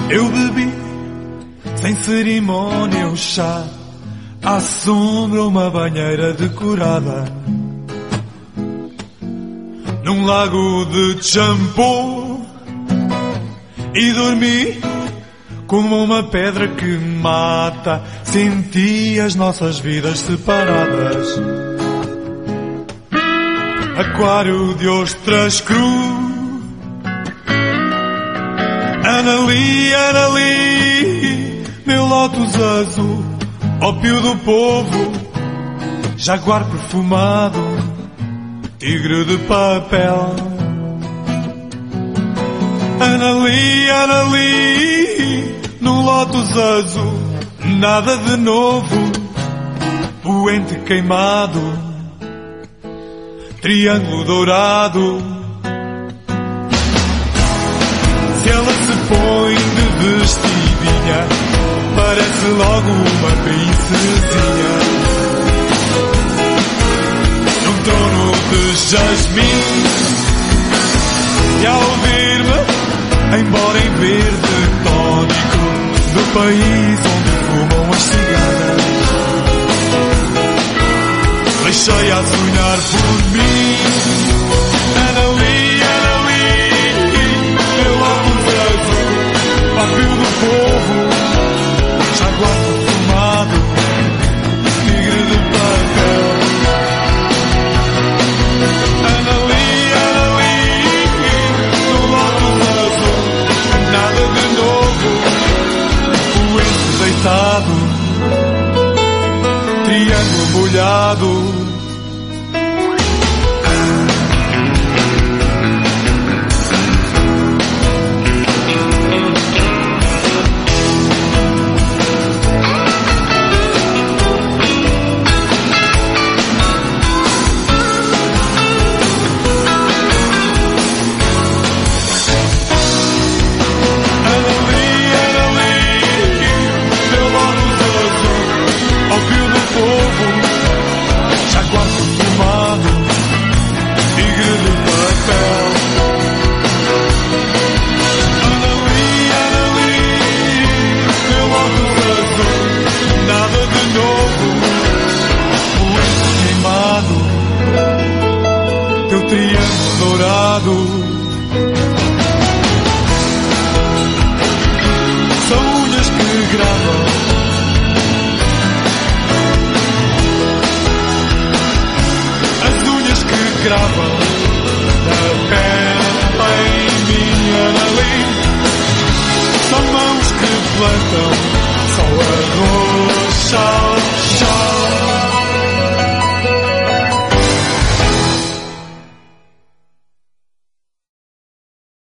Eu bebi, sem cerimónia, o chá, à sombra uma banheira decorada, num lago de shampoo, e dormi como uma pedra que mata. Senti as nossas vidas separadas. Aquário de ostras cru. Anali, Anali, meu lótus azul, ópio do povo, jaguar perfumado, tigre de papel. Anali, Anali, no lótus azul, nada de novo, poente queimado, triângulo dourado. Se ela se põe de vestidinha, parece logo uma princesinha, num trono de jasmim. E ao ouvir-me, embora em verde tónico, do país onde fumam as cigarras, deixei a sonhar por mim. Anali, Anali, meu lado azul, ópio do povo, jaguar perfumado, tigre de papel. Anali, Anali, no lado azul, nada de novo, poente deitado, triângulo molhado. Dourado, são unhas que gravam, as unhas que gravam na pele em minha Anali. São mãos que plantam só arroz, sal,